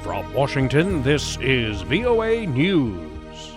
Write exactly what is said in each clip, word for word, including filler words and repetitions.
From Washington, this is V O A News.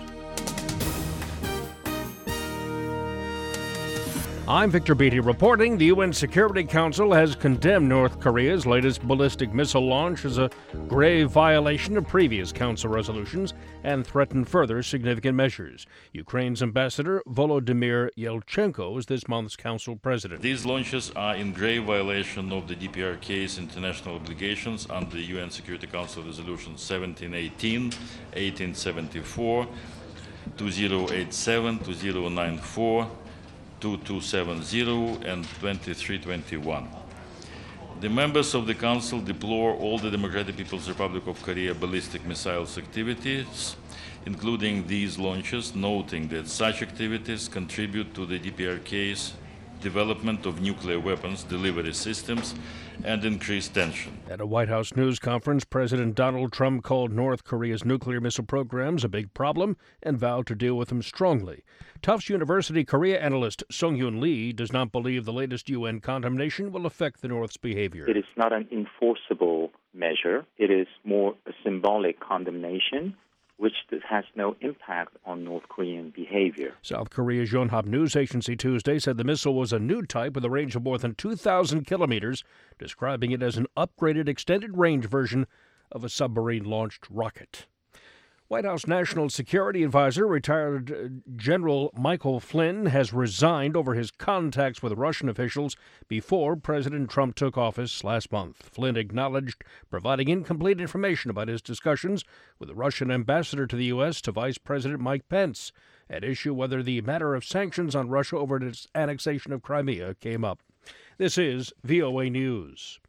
I'm Victor Beatty reporting. The U N Security Council has condemned North Korea's latest ballistic missile launch as a grave violation of previous council resolutions and threatened further significant measures. Ukraine's ambassador Volodymyr Yelchenko is this month's council president. These launches are in grave violation of the D P R K's international obligations under the U N Security Council Resolution seventeen eighteen, eighteen seventy-four, twenty eighty-seven, twenty ninety-four, twenty-two seventy, and twenty-three twenty-one. The members of the Council deplore all the Democratic People's Republic of Korea ballistic missiles activities, including these launches, noting that such activities contribute to the D P R K's development of nuclear weapons delivery systems and increased tension. At a White House news conference, President Donald Trump called North Korea's nuclear missile programs a big problem and vowed to deal with them strongly. Tufts University Korea analyst Sung-Hyun Lee does not believe the latest U N condemnation will affect the North's behavior. It is not an enforceable measure. It is more a symbolic condemnation, which has no impact on North Korean behavior. South Korea's Yonhap News Agency Tuesday said the missile was a new type with a range of more than two thousand kilometers, describing it as an upgraded extended-range version of a submarine-launched rocket. White House National Security Advisor, retired General Michael Flynn, has resigned over his contacts with Russian officials before President Trump took office last month. Flynn acknowledged providing incomplete information about his discussions with the Russian ambassador to the U S to Vice President Mike Pence, at issue whether the matter of sanctions on Russia over its annexation of Crimea came up. This is V O A News.